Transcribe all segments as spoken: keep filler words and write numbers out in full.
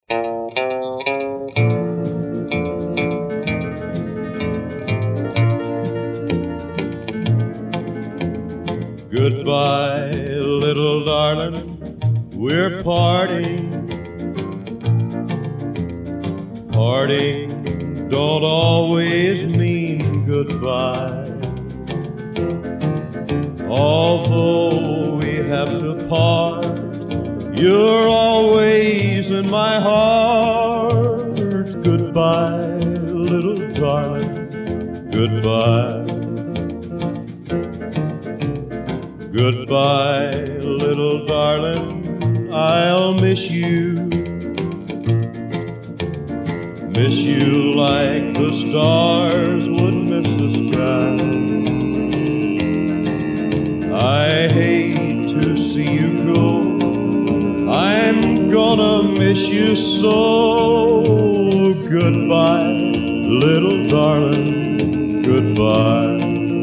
Goodbye, little darling, we're parting. Parting don't always mean goodbye. Although we have to part, you're always in my heart. Goodbye, little darling, goodbye. Goodbye, little darling, I'll miss you. Miss you like the stars would miss the sky. I hate to see you go, I'm gonna miss you so. Goodbye, little darling, goodbye.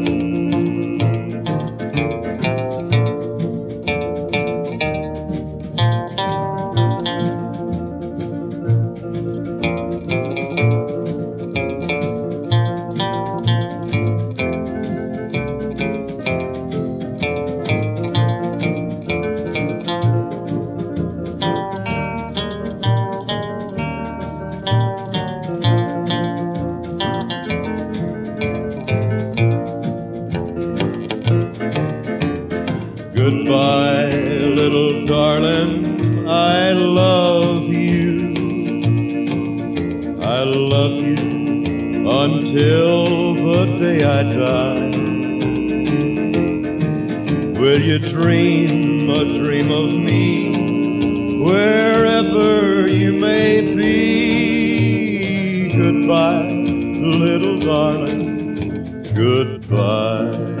Goodbye, little darling, I love you. I love you until the day I die. Will you dream a dream of me wherever you may be? Goodbye, little darling, goodbye.